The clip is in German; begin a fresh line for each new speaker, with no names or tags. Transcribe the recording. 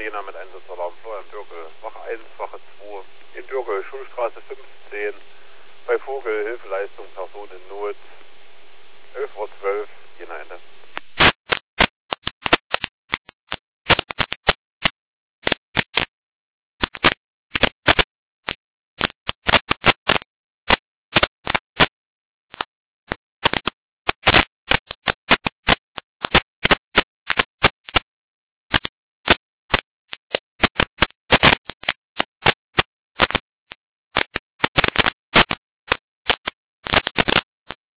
Sirena mit Einsatzalarm Florian Birkel, Wache 1, Wache 2, in Birkel, Schulstraße 15, bei Vogel, Hilfeleistung, Person in Not, 11:12 Uhr.